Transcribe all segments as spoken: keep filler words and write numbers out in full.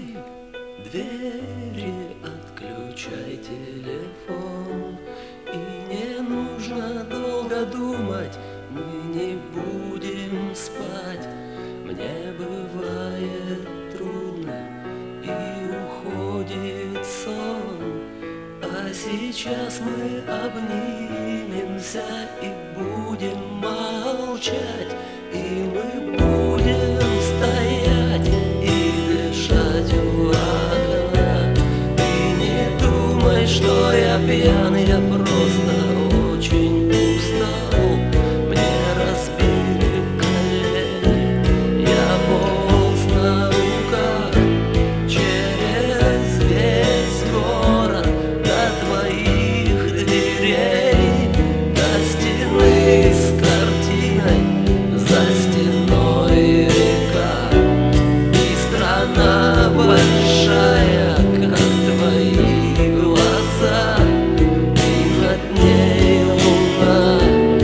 Закрывай двери, отключай телефон. И не нужно долго думать, мы не будем спать. Мне бывает трудно и уходит сон, а сейчас мы обнимемся и будем молчать. И мы будем стоять и дышать у окна. И не думай, что я пьян, я просто очень устал. Мне разбили колени, я полз на руках через весь город до твоих дверей, до стены с картиной, за стеной река. И страна большая, как твои глаза, и над ней луна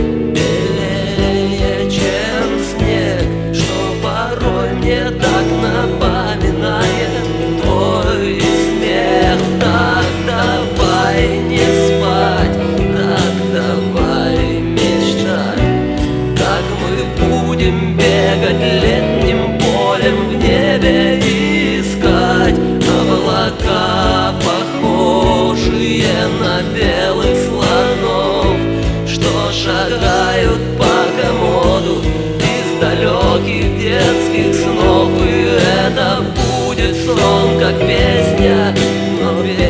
белее, чем снег, что порой мне так напоминает твой смех. Так давай не спать, так давай мечтать, как мы будем бегать летним полем в небе и искать облака, похожие на белых слонов, что шагают по комоду из далеких детских снов. И это будет сон, как песня, но песня